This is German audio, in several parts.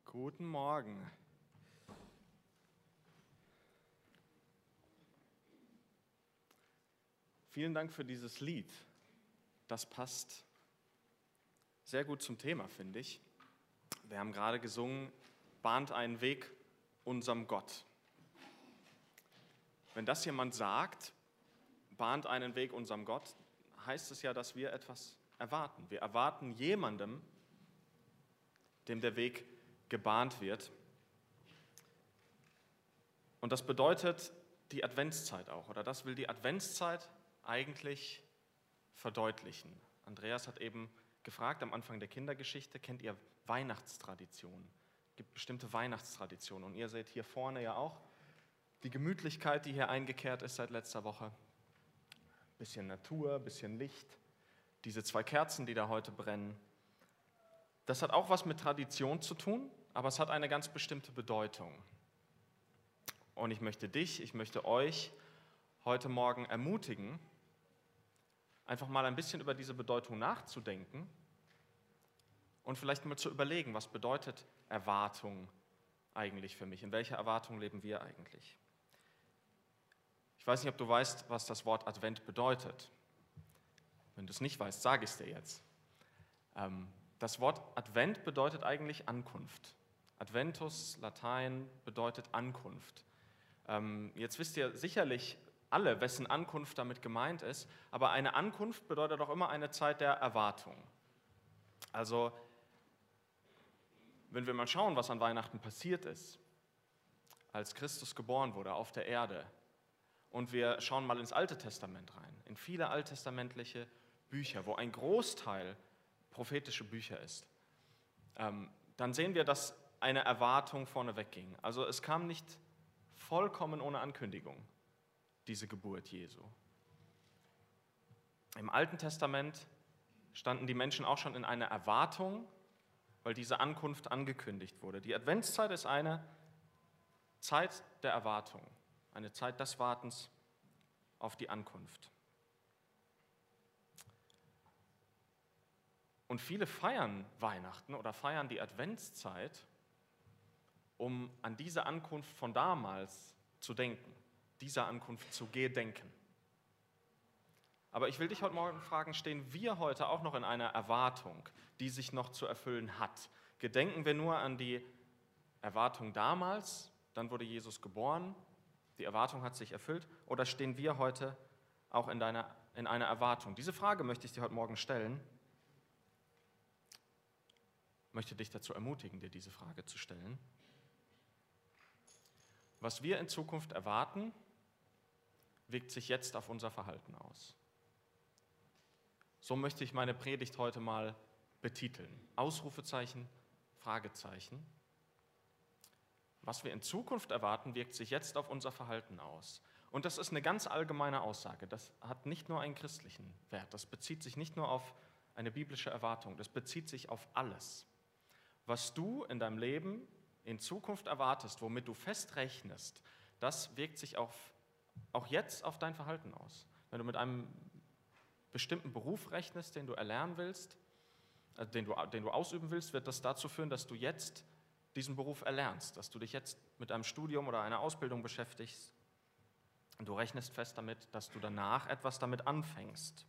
Guten Morgen. Vielen Dank für dieses Lied. Das passt sehr gut zum Thema, finde ich. Wir haben gerade gesungen, bahnt einen Weg unserem Gott. Wenn das jemand sagt, bahnt einen Weg unserem Gott, heißt es ja, dass wir etwas erwarten. Wir erwarten jemandem, dem der Weg gebahnt wird. Und das bedeutet die Adventszeit auch, oder das will die Adventszeit eigentlich verdeutlichen. Andreas hat eben gefragt am Anfang der Kindergeschichte, kennt ihr Weihnachtstraditionen? Es gibt bestimmte Weihnachtstraditionen und ihr seht hier vorne ja auch die Gemütlichkeit, die hier eingekehrt ist seit letzter Woche. Bisschen Natur, bisschen Licht, diese 2 Kerzen, die da heute brennen. Das hat auch was mit Tradition zu tun, aber es hat eine ganz bestimmte Bedeutung. Und ich möchte euch heute Morgen ermutigen, einfach mal ein bisschen über diese Bedeutung nachzudenken und vielleicht mal zu überlegen, was bedeutet Erwartung eigentlich für mich? In welcher Erwartung leben wir eigentlich? Ich weiß nicht, ob du weißt, was das Wort Advent bedeutet. Wenn du es nicht weißt, sage ich es dir jetzt. Das Wort Advent bedeutet eigentlich Ankunft. Adventus, Latein, bedeutet Ankunft. Jetzt wisst ihr sicherlich alle, wessen Ankunft damit gemeint ist, aber eine Ankunft bedeutet auch immer eine Zeit der Erwartung. Also, wenn wir mal schauen, was an Weihnachten passiert ist, als Christus geboren wurde auf der Erde, und wir schauen mal ins Alte Testament rein, in viele alttestamentliche Bücher, wo ein Großteil prophetische Bücher ist, dann sehen wir, dass eine Erwartung vorneweg ging. Also es kam nicht vollkommen ohne Ankündigung, diese Geburt Jesu. Im Alten Testament standen die Menschen auch schon in einer Erwartung, weil diese Ankunft angekündigt wurde. Die Adventszeit ist eine Zeit der Erwartung, eine Zeit des Wartens auf die Ankunft. Und viele feiern Weihnachten oder feiern die Adventszeit, um an diese Ankunft von damals zu denken, dieser Ankunft zu gedenken. Aber ich will dich heute Morgen fragen, stehen wir heute auch noch in einer Erwartung, die sich noch zu erfüllen hat? Gedenken wir nur an die Erwartung damals, dann wurde Jesus geboren, die Erwartung hat sich erfüllt, oder stehen wir heute auch in einer Erwartung? Diese Frage möchte ich dir heute Morgen stellen. Ich möchte dich dazu ermutigen, dir diese Frage zu stellen. Was wir in Zukunft erwarten, wirkt sich jetzt auf unser Verhalten aus. So möchte ich meine Predigt heute mal betiteln. Ausrufezeichen, Fragezeichen. Was wir in Zukunft erwarten, wirkt sich jetzt auf unser Verhalten aus. Und das ist eine ganz allgemeine Aussage. Das hat nicht nur einen christlichen Wert. Das bezieht sich nicht nur auf eine biblische Erwartung. Das bezieht sich auf alles. Was du in deinem Leben in Zukunft erwartest, womit du fest rechnest, das wirkt sich auch jetzt auf dein Verhalten aus. Wenn du mit einem bestimmten Beruf rechnest, den du erlernen willst, den du ausüben willst, wird das dazu führen, dass du jetzt diesen Beruf erlernst, dass du dich jetzt mit einem Studium oder einer Ausbildung beschäftigst und du rechnest fest damit, dass du danach etwas damit anfängst.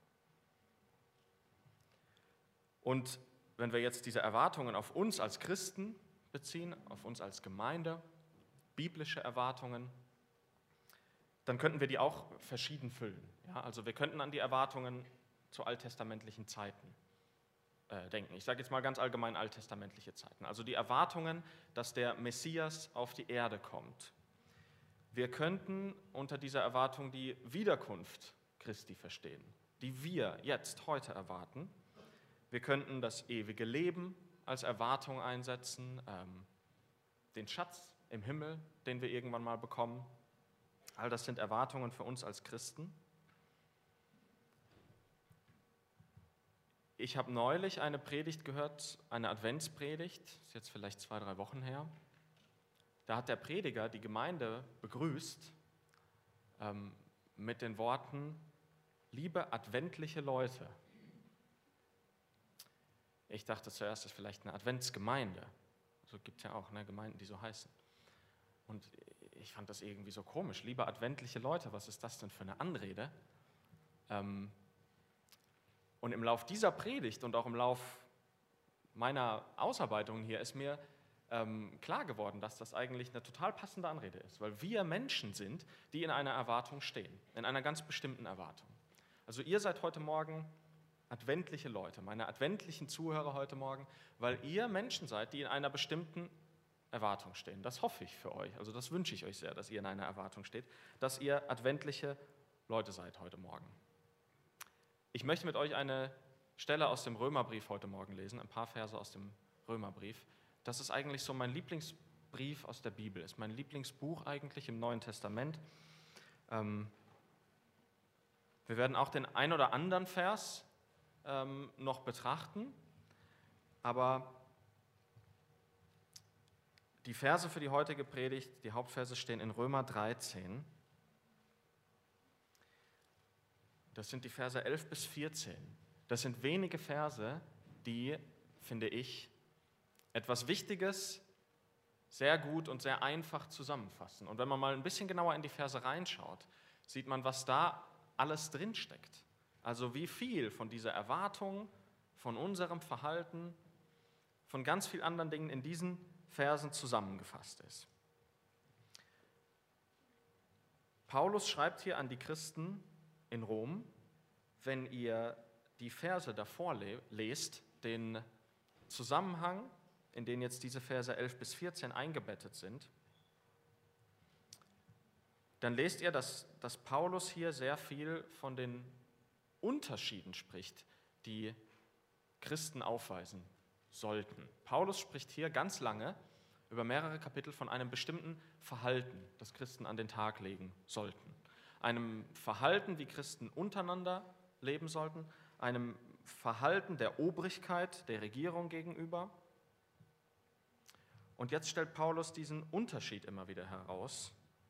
Und wenn wir jetzt diese Erwartungen auf uns als Christen beziehen, auf uns als Gemeinde, biblische Erwartungen, dann könnten wir die auch verschieden füllen. Ja, also wir könnten an die Erwartungen zu alttestamentlichen Zeiten denken. Ich sage jetzt mal ganz allgemein alttestamentliche Zeiten. Also die Erwartungen, dass der Messias auf die Erde kommt. Wir könnten unter dieser Erwartung die Wiederkunft Christi verstehen, die wir jetzt, heute erwarten. Wir könnten das ewige Leben als Erwartung einsetzen, den Schatz im Himmel, den wir irgendwann mal bekommen. All das sind Erwartungen für uns als Christen. Ich habe neulich eine Predigt gehört, eine Adventspredigt, ist jetzt vielleicht 2, 3 Wochen her. Da hat der Prediger die Gemeinde begrüßt mit den Worten: Liebe adventliche Leute. Ich dachte zuerst, das ist vielleicht eine Adventsgemeinde. Also gibt es ja auch, ne, Gemeinden, die so heißen. Und ich fand das irgendwie so komisch. Liebe adventliche Leute, was ist das denn für eine Anrede? Und im Lauf dieser Predigt und auch im Lauf meiner Ausarbeitung hier ist mir klar geworden, dass das eigentlich eine total passende Anrede ist, weil wir Menschen sind, die in einer Erwartung stehen, in einer ganz bestimmten Erwartung. Also ihr seid heute Morgen adventliche Leute, meine adventlichen Zuhörer heute Morgen, weil ihr Menschen seid, die in einer bestimmten Erwartung stehen. Das hoffe ich für euch, also das wünsche ich euch sehr, dass ihr in einer Erwartung steht, dass ihr adventliche Leute seid heute Morgen. Ich möchte mit euch eine Stelle aus dem Römerbrief heute Morgen lesen, ein paar Verse aus dem Römerbrief. Das ist eigentlich so mein Lieblingsbrief aus der Bibel, ist mein Lieblingsbuch eigentlich im Neuen Testament. Wir werden auch den ein oder anderen Vers noch betrachten, aber die Verse für die heutige Predigt, die Hauptverse stehen in Römer 13. Das sind die Verse 11 bis 14. Das sind wenige Verse, die, finde ich, etwas Wichtiges sehr gut und sehr einfach zusammenfassen. Und wenn man mal ein bisschen genauer in die Verse reinschaut, sieht man, was da alles drinsteckt. Also wie viel von dieser Erwartung, von unserem Verhalten, von ganz vielen anderen Dingen in diesen Versen zusammengefasst ist. Paulus schreibt hier an die Christen in Rom, wenn ihr die Verse davor lest, den Zusammenhang, in den jetzt diese Verse 11 bis 14 eingebettet sind, dann lest ihr, dass Paulus hier sehr viel von den Unterschieden spricht, die Christen aufweisen sollten. Paulus spricht hier ganz lange über mehrere Kapitel von einem bestimmten Verhalten, das Christen an den Tag legen sollten. Einem Verhalten, wie Christen untereinander leben sollten, einem Verhalten der Obrigkeit, der Regierung gegenüber. Und jetzt stellt Paulus diesen Unterschied immer wieder heraus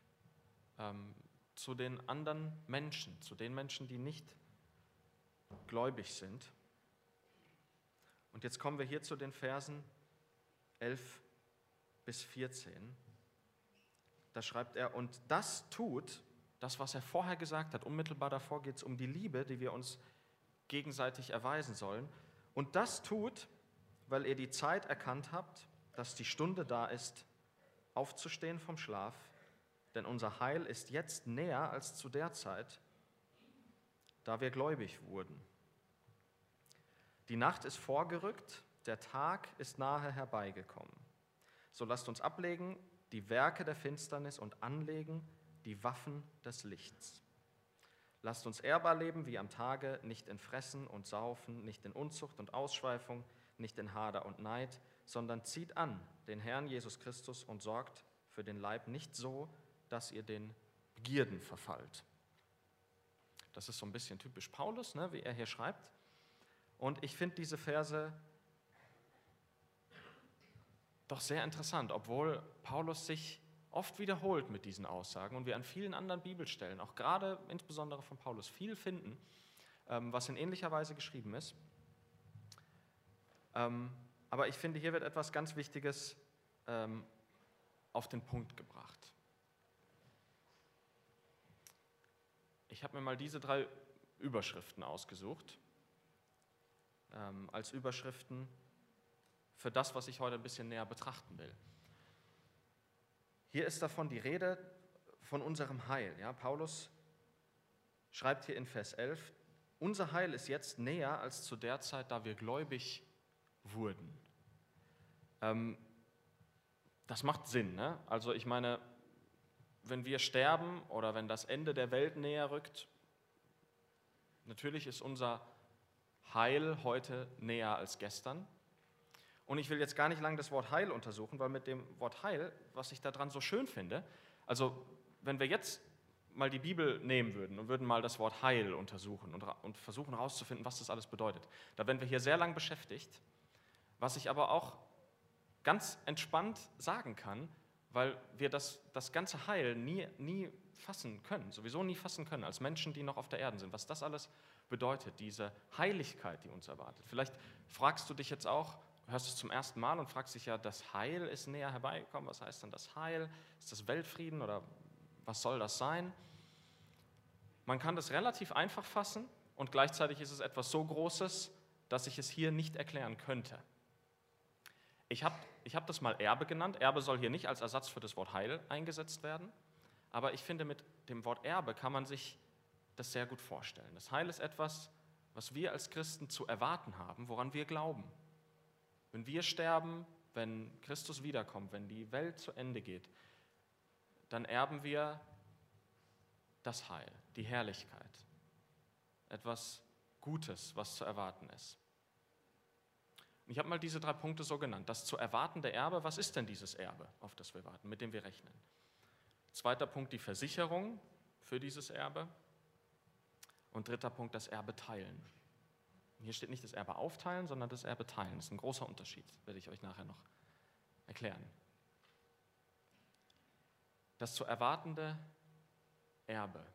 zu den anderen Menschen, zu den Menschen, die nicht gläubig sind. Und jetzt kommen wir hier zu den Versen 11 bis 14. Da schreibt er, und das tut, das, was er vorher gesagt hat, unmittelbar davor geht es um die Liebe, die wir uns gegenseitig erweisen sollen. Und das tut, weil ihr die Zeit erkannt habt, dass die Stunde da ist, aufzustehen vom Schlaf, denn unser Heil ist jetzt näher als zu der Zeit, da wir gläubig wurden. Die Nacht ist vorgerückt, der Tag ist nahe herbeigekommen. So lasst uns ablegen die Werke der Finsternis und anlegen die Waffen des Lichts. Lasst uns ehrbar leben wie am Tage, nicht in Fressen und Saufen, nicht in Unzucht und Ausschweifung, nicht in Hader und Neid, sondern zieht an den Herrn Jesus Christus und sorgt für den Leib nicht so, dass ihr den Begierden verfallt. Das ist so ein bisschen typisch Paulus, ne, wie er hier schreibt. Und ich finde diese Verse doch sehr interessant, obwohl Paulus sich oft wiederholt mit diesen Aussagen und wir an vielen anderen Bibelstellen, auch gerade insbesondere von Paulus, viel finden, was in ähnlicher Weise geschrieben ist. Aber ich finde, hier wird etwas ganz Wichtiges auf den Punkt gebracht. Ich habe mir mal diese 3 Überschriften ausgesucht, als Überschriften für das, was ich heute ein bisschen näher betrachten will. Hier ist davon die Rede von unserem Heil. Ja, Paulus schreibt hier in Vers 11, unser Heil ist jetzt näher als zu der Zeit, da wir gläubig wurden. Das macht Sinn, ne? Also ich meine, wenn wir sterben oder wenn das Ende der Welt näher rückt, natürlich ist unser Heil heute näher als gestern. Und ich will jetzt gar nicht lange das Wort Heil untersuchen, weil mit dem Wort Heil, was ich daran so schön finde, also wenn wir jetzt mal die Bibel nehmen würden und würden mal das Wort Heil untersuchen und versuchen herauszufinden, was das alles bedeutet, da wären wir hier sehr lang beschäftigt, was ich aber auch ganz entspannt sagen kann, weil wir das ganze Heil nie fassen können, sowieso nie fassen können, als Menschen, die noch auf der Erde sind, was das alles bedeutet, diese Heiligkeit, die uns erwartet. Vielleicht fragst du dich jetzt auch, hörst es zum ersten Mal und fragst dich ja, das Heil ist näher herbeigekommen. Was heißt denn das Heil? Ist das Weltfrieden oder was soll das sein? Man kann das relativ einfach fassen und gleichzeitig ist es etwas so Großes, dass ich es hier nicht erklären könnte. Ich hab das mal Erbe genannt. Erbe soll hier nicht als Ersatz für das Wort Heil eingesetzt werden, aber ich finde, mit dem Wort Erbe kann man sich das sehr gut vorstellen. Das Heil ist etwas, was wir als Christen zu erwarten haben, woran wir glauben. Wenn wir sterben, wenn Christus wiederkommt, wenn die Welt zu Ende geht, dann erben wir das Heil, die Herrlichkeit, etwas Gutes, was zu erwarten ist. Und ich habe mal diese 3 Punkte so genannt. Das zu erwartende Erbe, was ist denn dieses Erbe, auf das wir warten, mit dem wir rechnen? 2. Punkt, die Versicherung für dieses Erbe. Und 3. Punkt, das Erbe teilen. Hier steht nicht das Erbe aufteilen, sondern das Erbe teilen. Das ist ein großer Unterschied, werde ich euch nachher noch erklären. Das zu erwartende Erbe.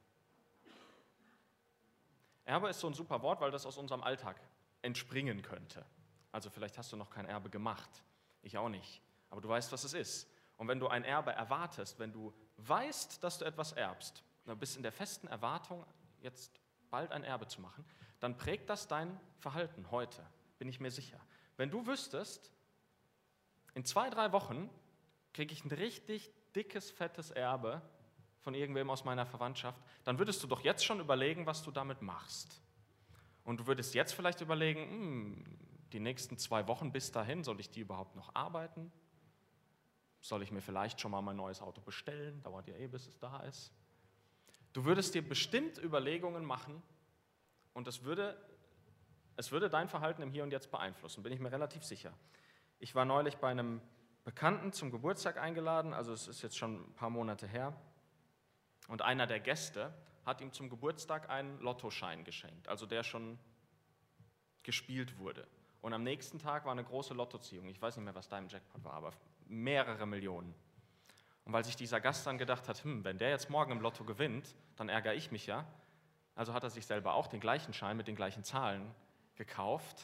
Erbe ist so ein super Wort, weil das aus unserem Alltag entspringen könnte. Also vielleicht hast du noch kein Erbe gemacht, ich auch nicht, aber du weißt, was es ist. Und wenn du ein Erbe erwartest, wenn du weißt, dass du etwas erbst, du bist in der festen Erwartung, jetzt bald ein Erbe zu machen, dann prägt das dein Verhalten heute, bin ich mir sicher. Wenn du wüsstest, in 2-3 Wochen kriege ich ein richtig dickes, fettes Erbe von irgendwem aus meiner Verwandtschaft, dann würdest du doch jetzt schon überlegen, was du damit machst. Und du würdest jetzt vielleicht überlegen, die nächsten 2 Wochen bis dahin, soll ich die überhaupt noch arbeiten? Soll ich mir vielleicht schon mal mein neues Auto bestellen? Dauert ja bis es da ist. Du würdest dir bestimmt Überlegungen machen und es würde dein Verhalten im Hier und Jetzt beeinflussen, bin ich mir relativ sicher. Ich war neulich bei einem Bekannten zum Geburtstag eingeladen, also es ist jetzt schon ein paar Monate her, und einer der Gäste hat ihm zum Geburtstag einen Lottoschein geschenkt, also der schon gespielt wurde. Und am nächsten Tag war eine große Lottoziehung, ich weiß nicht mehr, was da im Jackpot war, aber mehrere Millionen. Und weil sich dieser Gast dann gedacht hat, wenn der jetzt morgen im Lotto gewinnt, dann ärgere ich mich ja, also hat er sich selber auch den gleichen Schein mit den gleichen Zahlen gekauft,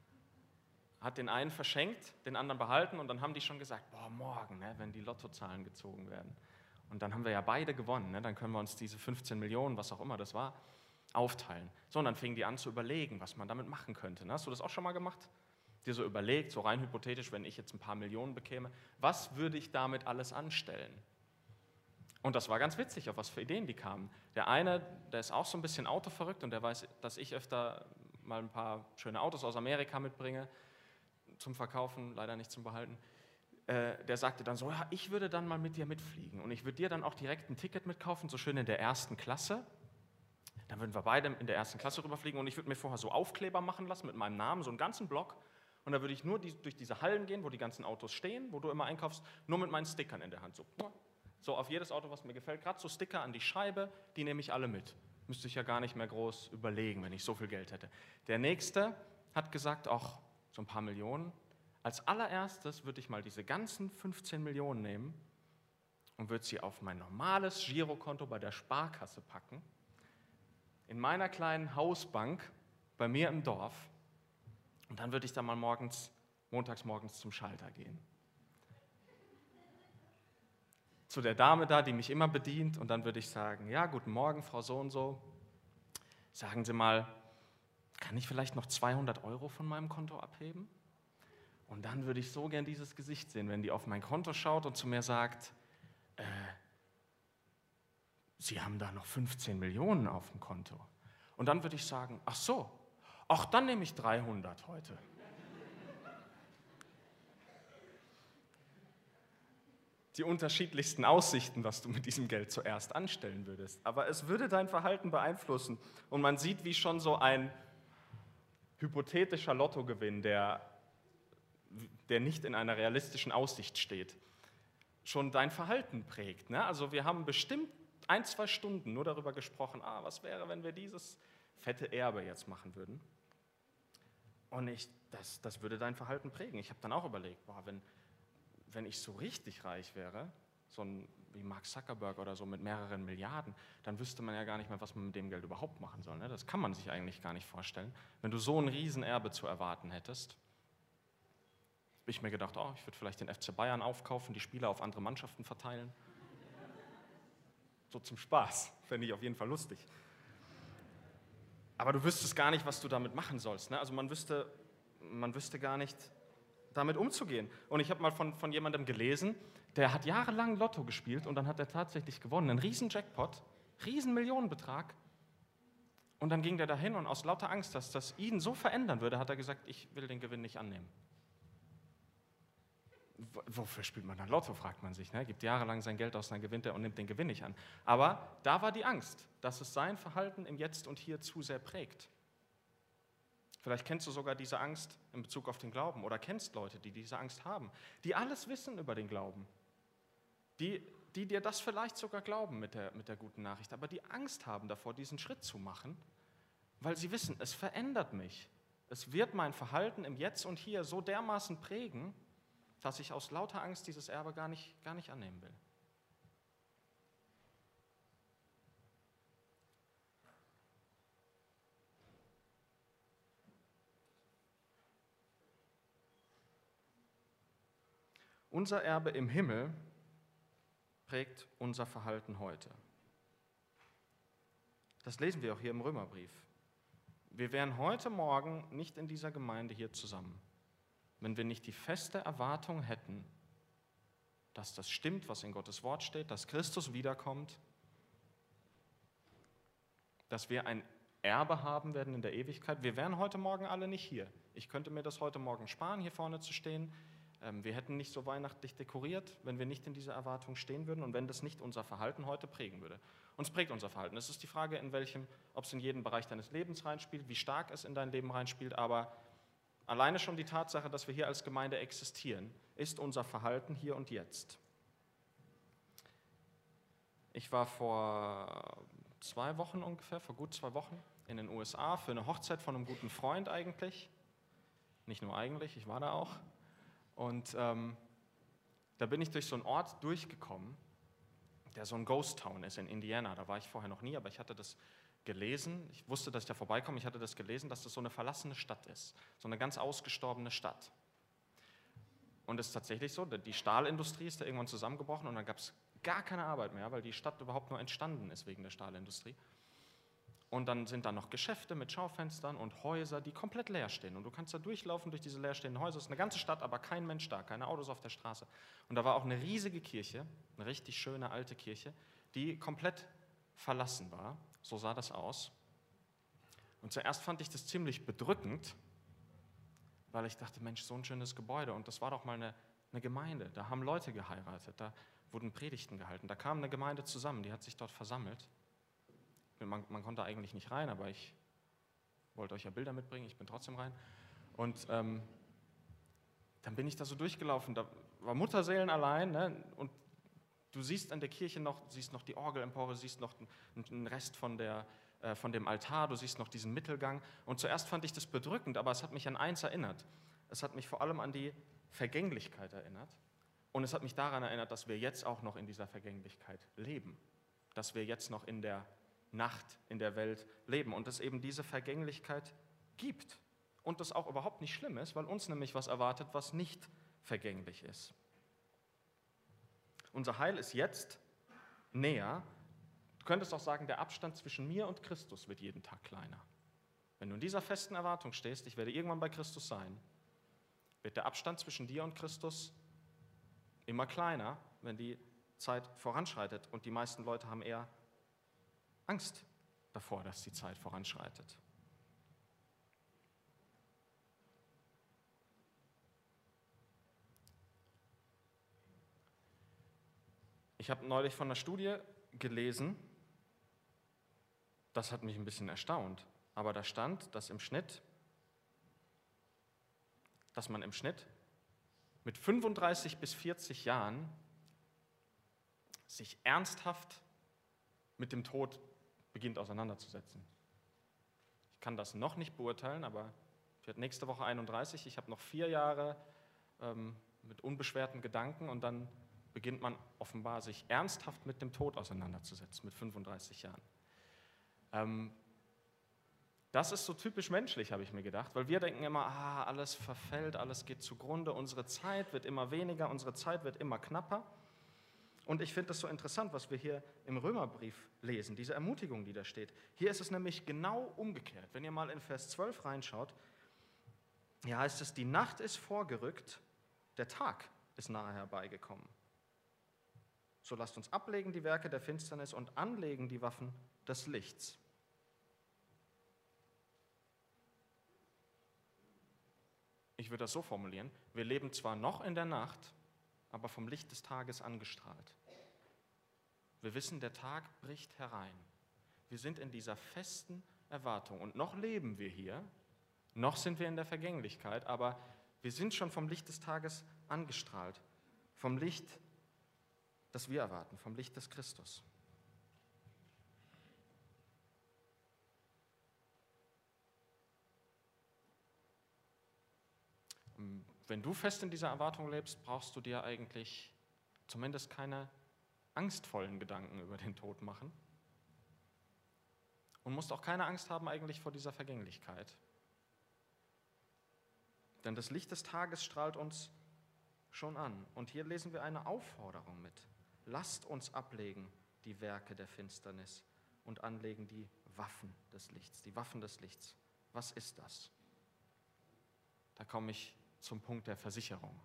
hat den einen verschenkt, den anderen behalten und dann haben die schon gesagt, morgen, wenn die Lottozahlen gezogen werden. Und dann haben wir ja beide gewonnen, dann können wir uns diese 15 Millionen, was auch immer das war, aufteilen. So, und dann fingen die an zu überlegen, was man damit machen könnte. Hast du das auch schon mal gemacht? Dir so überlegt, so rein hypothetisch, wenn ich jetzt ein paar Millionen bekäme, was würde ich damit alles anstellen? Und das war ganz witzig, auf was für Ideen die kamen. Der eine, der ist auch so ein bisschen autoverrückt und der weiß, dass ich öfter mal ein paar schöne Autos aus Amerika mitbringe, zum Verkaufen, leider nicht zum Behalten. Der sagte dann so, ja, ich würde dann mal mit dir mitfliegen und ich würde dir dann auch direkt ein Ticket mitkaufen, so schön in der 1. Klasse. Dann würden wir beide in der 1. Klasse rüberfliegen und ich würde mir vorher so Aufkleber machen lassen mit meinem Namen, so einen ganzen Block. Und da würde ich nur durch diese Hallen gehen, wo die ganzen Autos stehen, wo du immer einkaufst, nur mit meinen Stickern in der Hand. So auf jedes Auto, was mir gefällt, gerade so Sticker an die Scheibe, die nehme ich alle mit. Müsste ich ja gar nicht mehr groß überlegen, wenn ich so viel Geld hätte. Der Nächste hat gesagt, auch so ein paar Millionen. Als allererstes würde ich mal diese ganzen 15 Millionen nehmen und würde sie auf mein normales Girokonto bei der Sparkasse packen, in meiner kleinen Hausbank bei mir im Dorf, und dann würde ich dann mal montags morgens zum Schalter gehen. Zu der Dame da, die mich immer bedient, und dann würde ich sagen, ja, guten Morgen, Frau so und so, sagen Sie mal, kann ich vielleicht noch 200 € von meinem Konto abheben? Und dann würde ich so gern dieses Gesicht sehen, wenn die auf mein Konto schaut und zu mir sagt, Sie haben da noch 15 Millionen auf dem Konto. Und dann würde ich sagen, ach so, dann nehme ich 300 heute. Die unterschiedlichsten Aussichten, was du mit diesem Geld zuerst anstellen würdest. Aber es würde dein Verhalten beeinflussen. Und man sieht, wie schon so ein hypothetischer Lottogewinn, der nicht in einer realistischen Aussicht steht, schon dein Verhalten prägt. Also wir haben bestimmt 1-2 Stunden nur darüber gesprochen, was wäre, wenn wir dieses fette Erbe jetzt machen würden. Und das würde dein Verhalten prägen. Ich habe dann auch überlegt, wenn ich so richtig reich wäre, so wie Mark Zuckerberg oder so mit mehreren Milliarden, dann wüsste man ja gar nicht mehr, was man mit dem Geld überhaupt machen soll. Das kann man sich eigentlich gar nicht vorstellen, wenn du so ein Riesenerbe zu erwarten hättest. ich mir gedacht, ich würde vielleicht den FC Bayern aufkaufen, die Spieler auf andere Mannschaften verteilen. So zum Spaß, fände ich auf jeden Fall lustig. Aber du wüsstest gar nicht, was du damit machen sollst. Ne? Also man wüsste gar nicht, damit umzugehen. Und ich habe mal von jemandem gelesen, der hat jahrelang Lotto gespielt und dann hat er tatsächlich gewonnen. Einen riesen Jackpot, riesen Millionenbetrag. Und dann ging der dahin und aus lauter Angst, dass das ihn so verändern würde, hat er gesagt, ich will den Gewinn nicht annehmen. Wofür spielt man dann Lotto, fragt man sich. Ne? Gibt jahrelang sein Geld aus, dann gewinnt er und nimmt den Gewinn nicht an. Aber da war die Angst, dass es sein Verhalten im Jetzt und Hier zu sehr prägt. Vielleicht kennst du sogar diese Angst in Bezug auf den Glauben oder kennst Leute, die diese Angst haben, die alles wissen über den Glauben, die dir das vielleicht sogar glauben mit der guten Nachricht, aber die Angst haben davor, diesen Schritt zu machen, weil sie wissen, es verändert mich. Es wird mein Verhalten im Jetzt und Hier so dermaßen prägen, dass ich aus lauter Angst dieses Erbe gar nicht annehmen will. Unser Erbe im Himmel prägt unser Verhalten heute. Das lesen wir auch hier im Römerbrief. Wir wären heute Morgen nicht in dieser Gemeinde hier zusammen, wenn wir nicht die feste Erwartung hätten, dass das stimmt, was in Gottes Wort steht, dass Christus wiederkommt, dass wir ein Erbe haben werden in der Ewigkeit. Wir wären heute Morgen alle nicht hier. Ich könnte mir das heute Morgen sparen, hier vorne zu stehen. Wir hätten nicht so weihnachtlich dekoriert, wenn wir nicht in dieser Erwartung stehen würden und wenn das nicht unser Verhalten heute prägen würde. Uns prägt unser Verhalten. Es ist die Frage, ob es in jeden Bereich deines Lebens reinspielt, wie stark es in dein Leben reinspielt, aber alleine schon die Tatsache, dass wir hier als Gemeinde existieren, ist unser Verhalten hier und jetzt. Ich war vor 2 Wochen ungefähr, vor gut 2 Wochen in den USA für eine Hochzeit von einem guten Freund eigentlich. Nicht nur eigentlich, ich war da auch. Und da bin ich durch so einen Ort durchgekommen, der so ein Ghost Town ist in Indiana. Da war ich vorher noch nie, aber ich hatte das gelesen. Ich wusste, dass ich da vorbeikomme. Ich hatte das gelesen, dass das so eine verlassene Stadt ist. So eine ganz ausgestorbene Stadt. Und es ist tatsächlich so, die Stahlindustrie ist da irgendwann zusammengebrochen und dann gab es gar keine Arbeit mehr, weil die Stadt überhaupt nur entstanden ist wegen der Stahlindustrie. Und dann sind da noch Geschäfte mit Schaufenstern und Häuser, die komplett leer stehen. Und du kannst da durchlaufen durch diese leerstehenden Häuser. Es ist eine ganze Stadt, aber kein Mensch da, keine Autos auf der Straße. Und da war auch eine riesige Kirche, eine richtig schöne alte Kirche, die komplett verlassen war. So sah das aus. Und zuerst fand ich das ziemlich bedrückend, weil ich dachte, Mensch, so ein schönes Gebäude. Und das war doch mal eine Gemeinde. Da haben Leute geheiratet, da wurden Predigten gehalten. Da kam eine Gemeinde zusammen, die hat sich dort versammelt. Man konnte eigentlich nicht rein, aber ich wollte euch ja Bilder mitbringen, ich bin trotzdem rein. Und dann bin ich da so durchgelaufen, da war Mutterseelen allein, ne? Und du siehst an der Kirche noch die Orgelempore, siehst noch einen Rest von dem Altar, du siehst noch diesen Mittelgang. Und zuerst fand ich das bedrückend, aber es hat mich an eins erinnert. Es hat mich vor allem an die Vergänglichkeit erinnert. Und es hat mich daran erinnert, dass wir jetzt auch noch in dieser Vergänglichkeit leben. Dass wir jetzt noch in der Nacht in der Welt leben und es eben diese Vergänglichkeit gibt und das auch überhaupt nicht schlimm ist, weil uns nämlich was erwartet, was nicht vergänglich ist. Unser Heil ist jetzt näher. Du könntest auch sagen, der Abstand zwischen mir und Christus wird jeden Tag kleiner. Wenn du in dieser festen Erwartung stehst, ich werde irgendwann bei Christus sein, wird der Abstand zwischen dir und Christus immer kleiner, wenn die Zeit voranschreitet und die meisten Leute haben eher Angst davor, dass die Zeit voranschreitet. Ich habe neulich von einer Studie gelesen, das hat mich ein bisschen erstaunt, aber da stand, dass man im Schnitt mit 35 bis 40 Jahren sich ernsthaft mit dem Tod beginnt auseinanderzusetzen. Ich kann das noch nicht beurteilen, aber ich werde nächste Woche 31, ich habe noch 4 Jahre mit unbeschwerten Gedanken und dann beginnt man offenbar sich ernsthaft mit dem Tod auseinanderzusetzen, mit 35 Jahren. Das ist so typisch menschlich, habe ich mir gedacht, weil wir denken immer, alles verfällt, alles geht zugrunde, unsere Zeit wird immer weniger, unsere Zeit wird immer knapper. Und ich finde das so interessant, was wir hier im Römerbrief lesen, diese Ermutigung, die da steht. Hier ist es nämlich genau umgekehrt. Wenn ihr mal in Vers 12 reinschaut, hier heißt es, die Nacht ist vorgerückt, der Tag ist nahe herbeigekommen. So lasst uns ablegen die Werke der Finsternis und anlegen die Waffen des Lichts. Ich würde das so formulieren, wir leben zwar noch in der Nacht, aber vom Licht des Tages angestrahlt. Wir wissen, der Tag bricht herein. Wir sind in dieser festen Erwartung und noch leben wir hier, noch sind wir in der Vergänglichkeit, aber wir sind schon vom Licht des Tages angestrahlt, vom Licht, das wir erwarten, vom Licht des Christus. Wenn du fest in dieser Erwartung lebst, brauchst du dir eigentlich zumindest keine angstvollen Gedanken über den Tod machen und musst auch keine Angst haben eigentlich vor dieser Vergänglichkeit. Denn das Licht des Tages strahlt uns schon an. Und hier lesen wir eine Aufforderung mit. Lasst uns ablegen die Werke der Finsternis und anlegen die Waffen des Lichts. Die Waffen des Lichts. Was ist das? Da komme ich zum Punkt der Versicherung.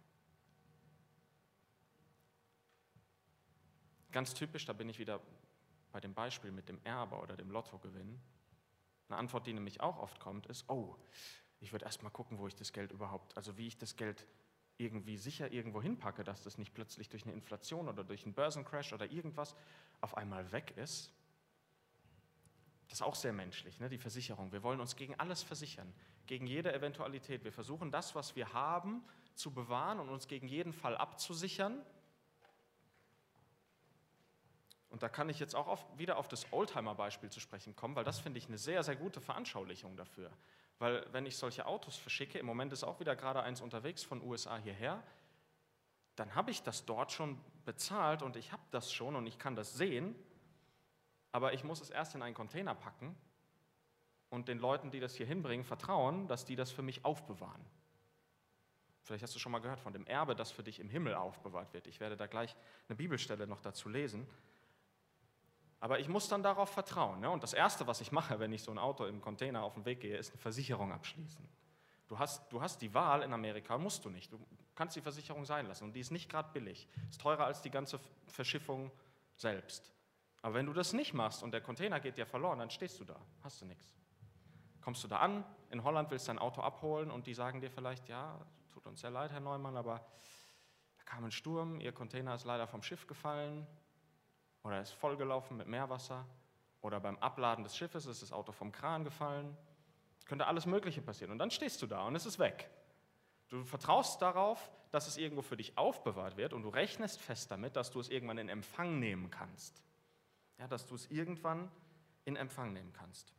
Ganz typisch, da bin ich wieder bei dem Beispiel mit dem Erbe oder dem Lottogewinn. Eine Antwort, die nämlich auch oft kommt, ist, ich würde erst mal gucken, wo ich das Geld überhaupt, also wie ich das Geld irgendwie sicher irgendwo hinpacke, dass das nicht plötzlich durch eine Inflation oder durch einen Börsencrash oder irgendwas auf einmal weg ist. Das ist auch sehr menschlich, ne? Die Versicherung. Wir wollen uns gegen alles versichern, gegen jede Eventualität. Wir versuchen das, was wir haben, zu bewahren und uns gegen jeden Fall abzusichern. Und da kann ich jetzt auch wieder auf das Oldtimer-Beispiel zu sprechen kommen, weil das finde ich eine sehr, sehr gute Veranschaulichung dafür. Weil wenn ich solche Autos verschicke, im Moment ist auch wieder gerade eins unterwegs von USA hierher, dann habe ich das dort schon bezahlt und ich habe das schon und ich kann das sehen, aber ich muss es erst in einen Container packen und den Leuten, die das hier hinbringen, vertrauen, dass die das für mich aufbewahren. Vielleicht hast du schon mal gehört von dem Erbe, das für dich im Himmel aufbewahrt wird. Ich werde da gleich eine Bibelstelle noch dazu lesen. Aber ich muss dann darauf vertrauen. Ne? Und das Erste, was ich mache, wenn ich so ein Auto im Container auf den Weg gehe, ist eine Versicherung abschließen. Du hast die Wahl, in Amerika musst du nicht. Du kannst die Versicherung sein lassen und die ist nicht gerade billig. Ist teurer als die ganze Verschiffung selbst. Aber wenn du das nicht machst und der Container geht dir verloren, dann stehst du da, hast du nichts. Kommst du da an, in Holland willst dein Auto abholen und die sagen dir vielleicht, ja, tut uns sehr leid, Herr Neumann, aber da kam ein Sturm, Ihr Container ist leider vom Schiff gefallen oder ist vollgelaufen mit Meerwasser oder beim Abladen des Schiffes ist das Auto vom Kran gefallen. Könnte alles Mögliche passieren und dann stehst du da und es ist weg. Du vertraust darauf, dass es irgendwo für dich aufbewahrt wird und du rechnest fest damit, dass du es irgendwann in Empfang nehmen kannst. Ja, dass du es irgendwann in Empfang nehmen kannst.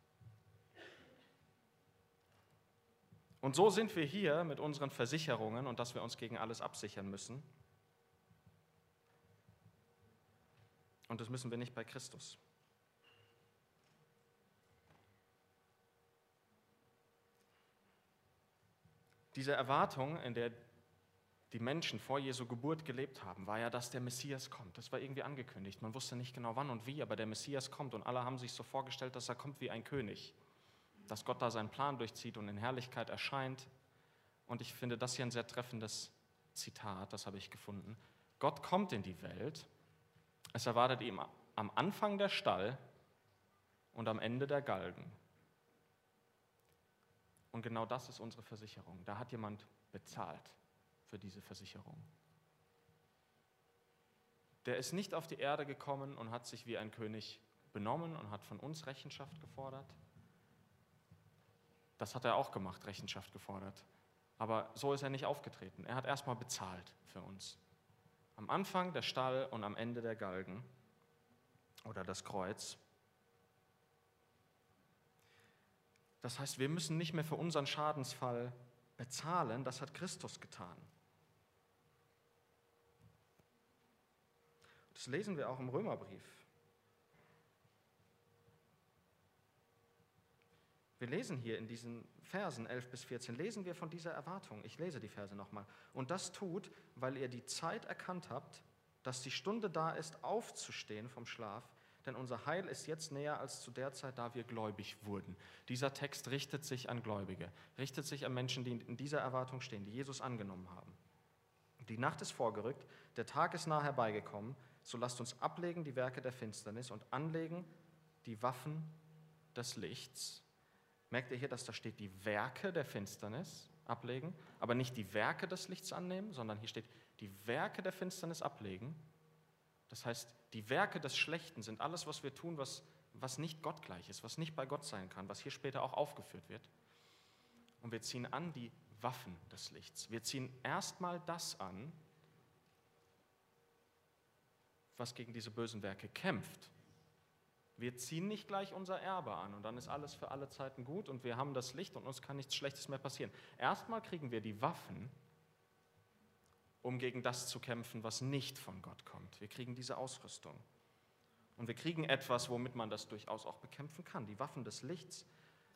Und so sind wir hier mit unseren Versicherungen und dass wir uns gegen alles absichern müssen. Und das müssen wir nicht bei Christus. Diese Erwartung, in der die Menschen vor Jesu Geburt gelebt haben, war ja, dass der Messias kommt. Das war irgendwie angekündigt. Man wusste nicht genau wann und wie, aber der Messias kommt und alle haben sich so vorgestellt, dass er kommt wie ein König. Dass Gott da seinen Plan durchzieht und in Herrlichkeit erscheint. Und ich finde das hier ein sehr treffendes Zitat, das habe ich gefunden. Gott kommt in die Welt, es erwartet ihm am Anfang der Stall und am Ende der Galgen. Und genau das ist unsere Versicherung. Da hat jemand bezahlt für diese Versicherung. Der ist nicht auf die Erde gekommen und hat sich wie ein König benommen und hat von uns Rechenschaft gefordert. Das hat er auch gemacht, Rechenschaft gefordert. Aber so ist er nicht aufgetreten. Er hat erstmal bezahlt für uns. Am Anfang der Stall und am Ende der Galgen oder das Kreuz. Das heißt, wir müssen nicht mehr für unseren Schadensfall bezahlen, das hat Christus getan. Das lesen wir auch im Römerbrief. Wir lesen hier in diesen Versen 11 bis 14, lesen wir von dieser Erwartung. Ich lese die Verse nochmal. Und das tut, weil ihr die Zeit erkannt habt, dass die Stunde da ist, aufzustehen vom Schlaf, denn unser Heil ist jetzt näher als zu der Zeit, da wir gläubig wurden. Dieser Text richtet sich an Gläubige, richtet sich an Menschen, die in dieser Erwartung stehen, die Jesus angenommen haben. Die Nacht ist vorgerückt, der Tag ist nah herbeigekommen, so lasst uns ablegen die Werke der Finsternis und anlegen die Waffen des Lichts. Merkt ihr hier, dass da steht, die Werke der Finsternis ablegen, aber nicht die Werke des Lichts annehmen, sondern hier steht, die Werke der Finsternis ablegen. Das heißt, die Werke des Schlechten sind alles, was wir tun, was nicht gottgleich ist, was nicht bei Gott sein kann, was hier später auch aufgeführt wird. Und wir ziehen an die Waffen des Lichts. Wir ziehen erstmal das an, was gegen diese bösen Werke kämpft. Wir ziehen nicht gleich unser Erbe an und dann ist alles für alle Zeiten gut und wir haben das Licht und uns kann nichts Schlechtes mehr passieren. Erstmal kriegen wir die Waffen, um gegen das zu kämpfen, was nicht von Gott kommt. Wir kriegen diese Ausrüstung. Und wir kriegen etwas, womit man das durchaus auch bekämpfen kann, die Waffen des Lichts.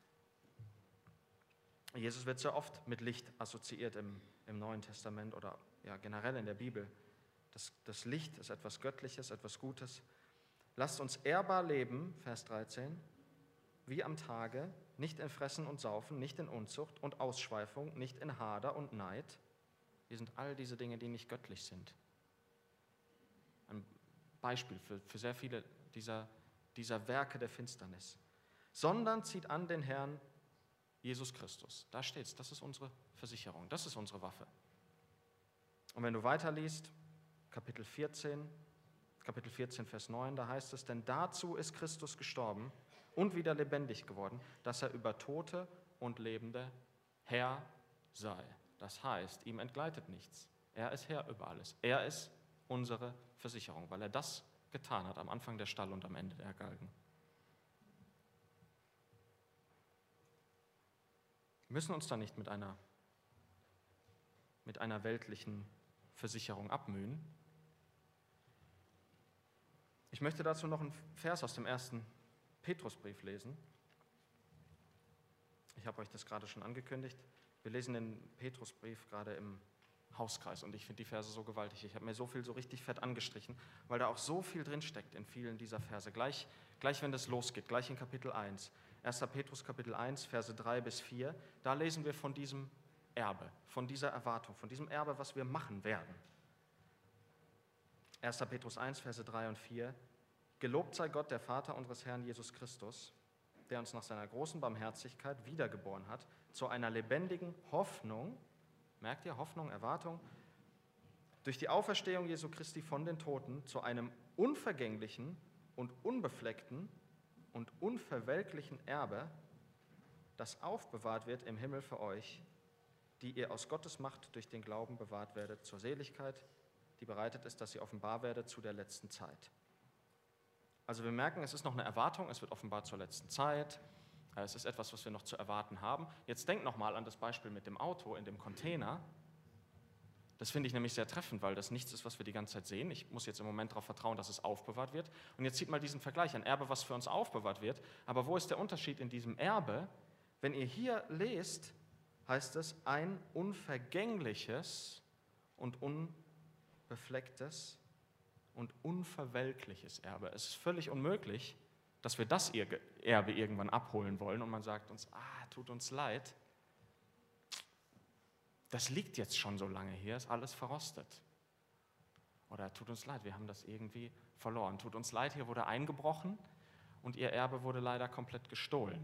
Jesus wird sehr oft mit Licht assoziiert im Neuen Testament oder ja, generell in der Bibel. Das Licht ist etwas Göttliches, etwas Gutes. Lasst uns ehrbar leben, Vers 13, wie am Tage, nicht in Fressen und Saufen, nicht in Unzucht und Ausschweifung, nicht in Hader und Neid. Hier sind all diese Dinge, die nicht göttlich sind. Ein Beispiel für sehr viele dieser Werke der Finsternis. Sondern zieht an den Herrn Jesus Christus. Da steht's, das ist unsere Versicherung, das ist unsere Waffe. Und wenn du weiterliest, Kapitel 14, Vers 9, da heißt es, denn dazu ist Christus gestorben und wieder lebendig geworden, dass er über Tote und Lebende Herr sei. Das heißt, ihm entgleitet nichts. Er ist Herr über alles. Er ist unsere Versicherung, weil er das getan hat am Anfang der Stall und am Ende der Galgen. Wir müssen uns da nicht mit einer weltlichen Versicherung abmühen. Ich möchte dazu noch einen Vers aus dem 1. Petrusbrief lesen. Ich habe euch das gerade schon angekündigt. Wir lesen den Petrusbrief gerade im Hauskreis und ich finde die Verse so gewaltig. Ich habe mir so viel so richtig fett angestrichen, weil da auch so viel drinsteckt in vielen dieser Verse. Gleich wenn das losgeht, gleich in Kapitel 1. 1. Petrus Kapitel 1, Verse 3 bis 4, da lesen wir von diesem Erbe, von dieser Erwartung, von diesem Erbe, was wir machen werden. 1. Petrus 1, Verse 3 und 4. Gelobt sei Gott, der Vater unseres Herrn Jesus Christus, der uns nach seiner großen Barmherzigkeit wiedergeboren hat, zu einer lebendigen Hoffnung, merkt ihr, Hoffnung, Erwartung, durch die Auferstehung Jesu Christi von den Toten, zu einem unvergänglichen und unbefleckten und unverwelklichen Erbe, das aufbewahrt wird im Himmel für euch, die ihr aus Gottes Macht durch den Glauben bewahrt werdet, zur Seligkeit, die bereitet ist, dass sie offenbar werdet zu der letzten Zeit. Also wir merken, es ist noch eine Erwartung, es wird offenbar zur letzten Zeit, es ist etwas, was wir noch zu erwarten haben. Jetzt denkt nochmal an das Beispiel mit dem Auto in dem Container. Das finde ich nämlich sehr treffend, weil das nichts ist, was wir die ganze Zeit sehen. Ich muss jetzt im Moment darauf vertrauen, dass es aufbewahrt wird. Und jetzt zieht mal diesen Vergleich, ein Erbe, was für uns aufbewahrt wird. Aber wo ist der Unterschied in diesem Erbe? Wenn ihr hier lest, heißt es ein unvergängliches und unbeflecktes und unverwelkliches Erbe. Es ist völlig unmöglich, dass wir das Erbe irgendwann abholen wollen und man sagt uns, tut uns leid, das liegt jetzt schon so lange hier, ist alles verrostet. Oder tut uns leid, wir haben das irgendwie verloren. Tut uns leid, hier wurde eingebrochen und ihr Erbe wurde leider komplett gestohlen.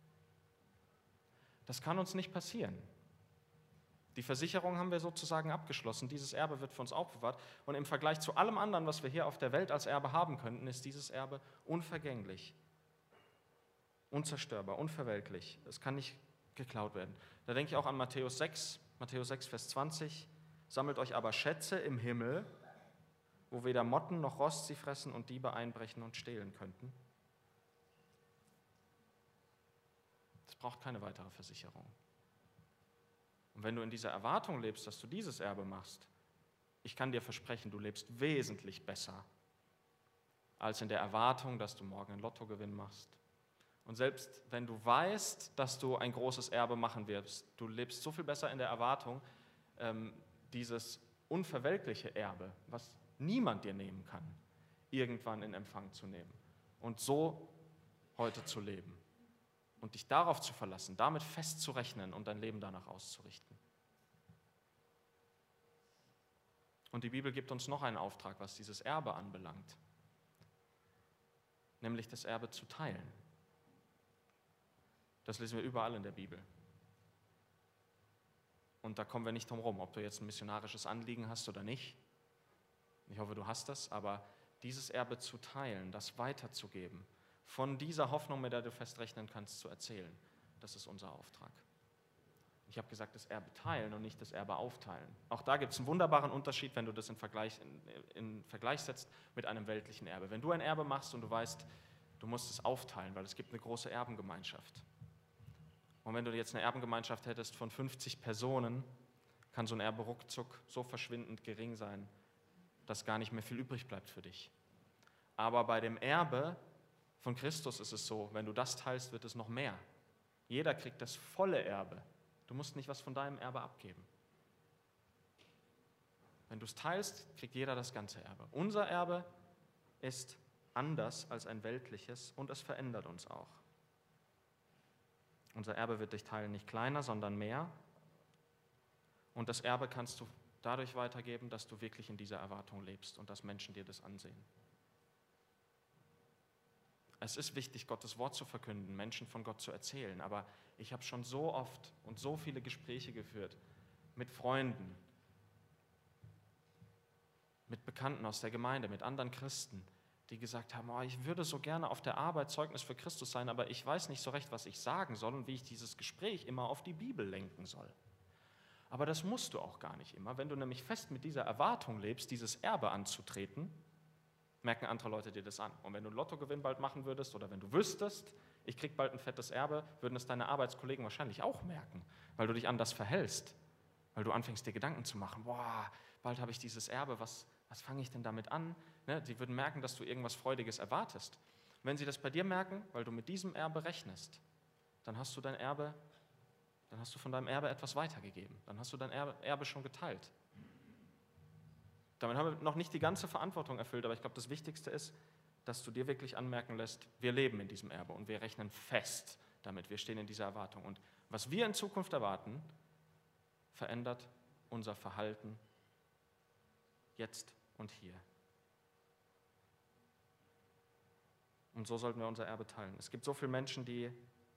Das kann uns nicht passieren. Die Versicherung haben wir sozusagen abgeschlossen, dieses Erbe wird für uns aufbewahrt und im Vergleich zu allem anderen, was wir hier auf der Welt als Erbe haben könnten, ist dieses Erbe unvergänglich, unzerstörbar, unverwelklich. Es kann nicht geklaut werden. Da denke ich auch an Matthäus 6, Vers 20. Sammelt euch aber Schätze im Himmel, wo weder Motten noch Rost sie fressen und Diebe einbrechen und stehlen könnten. Es braucht keine weitere Versicherung. Und wenn du in dieser Erwartung lebst, dass du dieses Erbe machst, ich kann dir versprechen, du lebst wesentlich besser als in der Erwartung, dass du morgen einen Lottogewinn machst Und selbst wenn du weißt, dass du ein großes Erbe machen wirst, du lebst so viel besser in der Erwartung, dieses unverwelkliche Erbe, was niemand dir nehmen kann, irgendwann in Empfang zu nehmen und so heute zu leben und dich darauf zu verlassen, damit festzurechnen und dein Leben danach auszurichten. Und die Bibel gibt uns noch einen Auftrag, was dieses Erbe anbelangt, nämlich das Erbe zu teilen. Das lesen wir überall in der Bibel. Und da kommen wir nicht drum rum, ob du jetzt ein missionarisches Anliegen hast oder nicht. Ich hoffe, du hast das, aber dieses Erbe zu teilen, das weiterzugeben, von dieser Hoffnung, mit der du festrechnen kannst, zu erzählen, das ist unser Auftrag. Ich habe gesagt, das Erbe teilen und nicht das Erbe aufteilen. Auch da gibt es einen wunderbaren Unterschied, wenn du das in Vergleich setzt mit einem weltlichen Erbe. Wenn du ein Erbe machst und du weißt, du musst es aufteilen, weil es gibt eine große Erbengemeinschaft. Und wenn du jetzt eine Erbengemeinschaft hättest von 50 Personen, kann so ein Erbe ruckzuck so verschwindend gering sein, dass gar nicht mehr viel übrig bleibt für dich. Aber bei dem Erbe von Christus ist es so, wenn du das teilst, wird es noch mehr. Jeder kriegt das volle Erbe. Du musst nicht was von deinem Erbe abgeben. Wenn du es teilst, kriegt jeder das ganze Erbe. Unser Erbe ist anders als ein weltliches und es verändert uns auch. Unser Erbe wird durch Teilen nicht kleiner, sondern mehr. Und das Erbe kannst du dadurch weitergeben, dass du wirklich in dieser Erwartung lebst und dass Menschen dir das ansehen. Es ist wichtig, Gottes Wort zu verkünden, Menschen von Gott zu erzählen, aber ich habe schon so oft und so viele Gespräche geführt mit Freunden, mit Bekannten aus der Gemeinde, mit anderen Christen, die gesagt haben, oh, ich würde so gerne auf der Arbeit Zeugnis für Christus sein, aber ich weiß nicht so recht, was ich sagen soll und wie ich dieses Gespräch immer auf die Bibel lenken soll. Aber das musst du auch gar nicht immer. Wenn du nämlich fest mit dieser Erwartung lebst, dieses Erbe anzutreten, merken andere Leute dir das an. Und wenn du einen Lottogewinn bald machen würdest oder wenn du wüsstest, ich krieg bald ein fettes Erbe, würden es deine Arbeitskollegen wahrscheinlich auch merken, weil du dich anders verhältst, weil du anfängst dir Gedanken zu machen, boah, bald habe ich dieses Erbe, was fange ich denn damit an? Ne? Sie würden merken, dass du irgendwas Freudiges erwartest. Wenn sie das bei dir merken, weil du mit diesem Erbe rechnest, dann hast du von deinem Erbe etwas weitergegeben, dann hast du dein Erbe schon geteilt. Damit haben wir noch nicht die ganze Verantwortung erfüllt, aber ich glaube, das Wichtigste ist, dass du dir wirklich anmerken lässt, wir leben in diesem Erbe und wir rechnen fest damit, wir stehen in dieser Erwartung. Und was wir in Zukunft erwarten, verändert unser Verhalten jetzt und hier. Und so sollten wir unser Erbe teilen. Es gibt so viele Menschen, die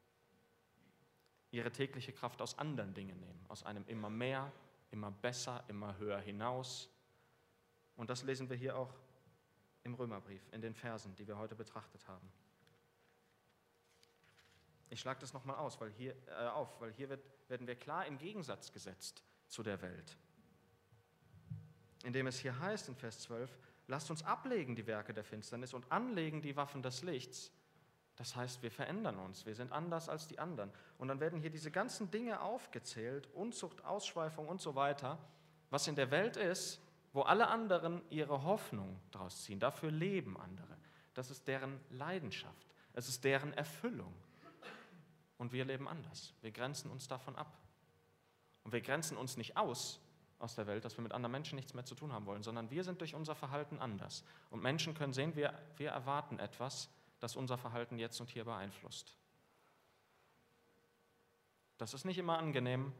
ihre tägliche Kraft aus anderen Dingen nehmen, aus einem immer mehr, immer besser, immer höher hinaus. Und das lesen wir hier auch im Römerbrief, in den Versen, die wir heute betrachtet haben. Ich schlage das nochmal auf, weil hier werden wir klar im Gegensatz gesetzt zu der Welt. Indem es hier heißt in Vers 12, lasst uns ablegen die Werke der Finsternis und anlegen die Waffen des Lichts. Das heißt, wir verändern uns, wir sind anders als die anderen. Und dann werden hier diese ganzen Dinge aufgezählt, Unzucht, Ausschweifung und so weiter, was in der Welt ist, wo alle anderen ihre Hoffnung draus ziehen. Dafür leben andere. Das ist deren Leidenschaft. Es ist deren Erfüllung. Und wir leben anders. Wir grenzen uns davon ab. Und wir grenzen uns nicht aus der Welt, dass wir mit anderen Menschen nichts mehr zu tun haben wollen, sondern wir sind durch unser Verhalten anders. Und Menschen können sehen, wir erwarten etwas, das unser Verhalten jetzt und hier beeinflusst. Das ist nicht immer angenehm.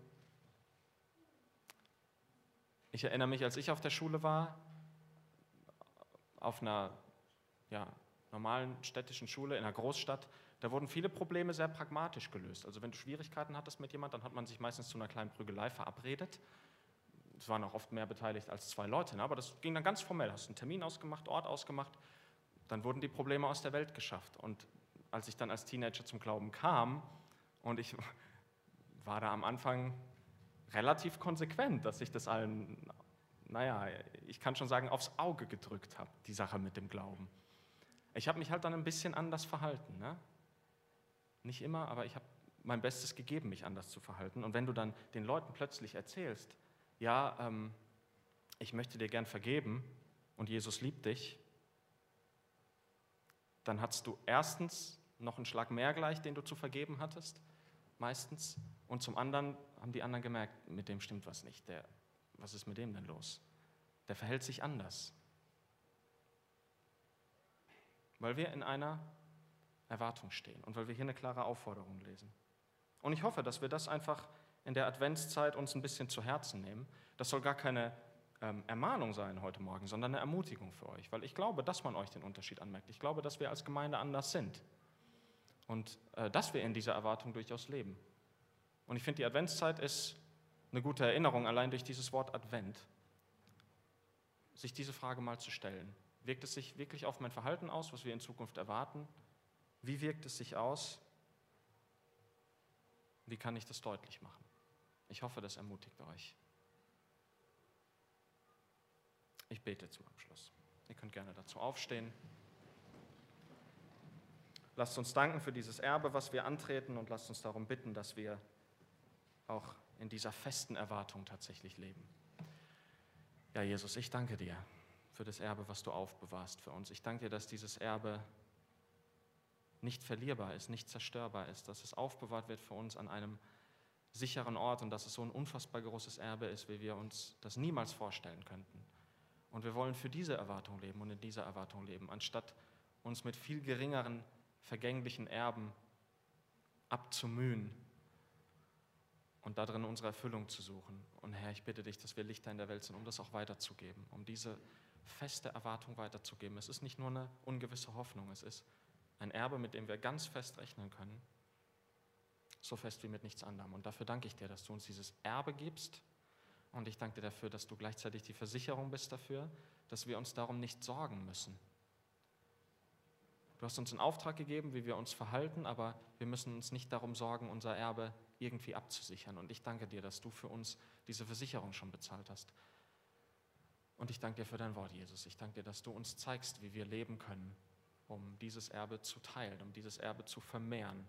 Ich erinnere mich, als ich auf der Schule war, auf einer normalen städtischen Schule in einer Großstadt, da wurden viele Probleme sehr pragmatisch gelöst. Also wenn du Schwierigkeiten hattest mit jemandem, dann hat man sich meistens zu einer kleinen Prügelei verabredet. Es waren auch oft mehr beteiligt als 2 Leute, aber das ging dann ganz formell. Hast einen Termin ausgemacht, Ort ausgemacht, dann wurden die Probleme aus der Welt geschafft. Und als ich dann als Teenager zum Glauben kam und ich war da am Anfang relativ konsequent, dass ich das allen, ich kann schon sagen, aufs Auge gedrückt habe, die Sache mit dem Glauben. Ich habe mich halt dann ein bisschen anders verhalten. Ne? Nicht immer, aber ich habe mein Bestes gegeben, mich anders zu verhalten. Und wenn du dann den Leuten plötzlich erzählst, ich möchte dir gern vergeben und Jesus liebt dich, dann hast du erstens noch einen Schlag mehr gleich, den du zu vergeben hattest, meistens. Und zum anderen haben die anderen gemerkt, mit dem stimmt was nicht. Was ist mit dem denn los? Der verhält sich anders. Weil wir in einer Erwartung stehen und weil wir hier eine klare Aufforderung lesen. Und ich hoffe, dass wir das einfach in der Adventszeit uns ein bisschen zu Herzen nehmen. Das soll gar keine Ermahnung sein heute Morgen, sondern eine Ermutigung für euch, weil ich glaube, dass man euch den Unterschied anmerkt. Ich glaube, dass wir als Gemeinde anders sind und dass wir in dieser Erwartung durchaus leben. Und ich finde, die Adventszeit ist eine gute Erinnerung, allein durch dieses Wort Advent, sich diese Frage mal zu stellen. Wirkt es sich wirklich auf mein Verhalten aus, was wir in Zukunft erwarten? Wie wirkt es sich aus? Wie kann ich das deutlich machen? Ich hoffe, das ermutigt euch. Ich bete zum Abschluss. Ihr könnt gerne dazu aufstehen. Lasst uns danken für dieses Erbe, was wir antreten, und lasst uns darum bitten, dass wir auch in dieser festen Erwartung tatsächlich leben. Ja, Jesus, ich danke dir für das Erbe, was du aufbewahrst für uns. Ich danke dir, dass dieses Erbe nicht verlierbar ist, nicht zerstörbar ist, dass es aufbewahrt wird für uns an einem sicheren Ort und dass es so ein unfassbar großes Erbe ist, wie wir uns das niemals vorstellen könnten. Und wir wollen für diese Erwartung leben und in dieser Erwartung leben, anstatt uns mit viel geringeren, vergänglichen Erben abzumühen und darin unsere Erfüllung zu suchen. Und Herr, ich bitte dich, dass wir Lichter in der Welt sind, um das auch weiterzugeben, um diese feste Erwartung weiterzugeben. Es ist nicht nur eine ungewisse Hoffnung, es ist ein Erbe, mit dem wir ganz fest rechnen können, so fest wie mit nichts anderem. Und dafür danke ich dir, dass du uns dieses Erbe gibst. Und ich danke dir dafür, dass du gleichzeitig die Versicherung bist dafür, dass wir uns darum nicht sorgen müssen. Du hast uns einen Auftrag gegeben, wie wir uns verhalten, aber wir müssen uns nicht darum sorgen, unser Erbe irgendwie abzusichern. Und ich danke dir, dass du für uns diese Versicherung schon bezahlt hast. Und ich danke dir für dein Wort, Jesus. Ich danke dir, dass du uns zeigst, wie wir leben können, um dieses Erbe zu teilen, um dieses Erbe zu vermehren.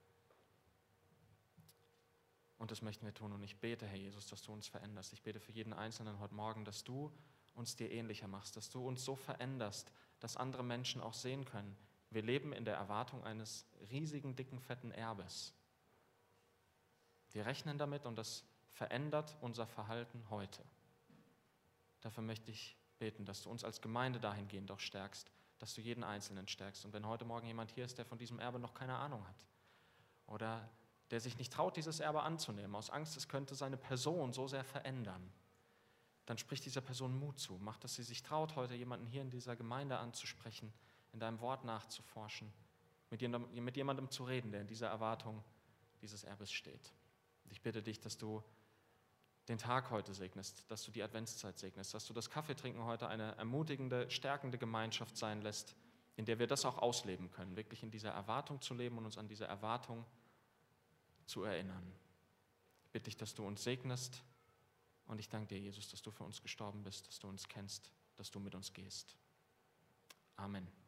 Und das möchten wir tun. Und ich bete, Herr Jesus, dass du uns veränderst. Ich bete für jeden Einzelnen heute Morgen, dass du uns dir ähnlicher machst, dass du uns so veränderst, dass andere Menschen auch sehen können, wir leben in der Erwartung eines riesigen, dicken, fetten Erbes. Wir rechnen damit und das verändert unser Verhalten heute. Dafür möchte ich beten, dass du uns als Gemeinde dahingehend auch stärkst, dass du jeden Einzelnen stärkst. Und wenn heute Morgen jemand hier ist, der von diesem Erbe noch keine Ahnung hat oder der sich nicht traut, dieses Erbe anzunehmen, aus Angst, es könnte seine Person so sehr verändern, dann spricht dieser Person Mut zu. Macht, dass sie sich traut, heute jemanden hier in dieser Gemeinde anzusprechen, in deinem Wort nachzuforschen, mit jemandem zu reden, der in dieser Erwartung dieses Erbes steht. Und ich bitte dich, dass du den Tag heute segnest, dass du die Adventszeit segnest, dass du das Kaffeetrinken heute eine ermutigende, stärkende Gemeinschaft sein lässt, in der wir das auch ausleben können, wirklich in dieser Erwartung zu leben und uns an diese Erwartung zu erinnern. Ich bitte dich, dass du uns segnest und ich danke dir, Jesus, dass du für uns gestorben bist, dass du uns kennst, dass du mit uns gehst. Amen.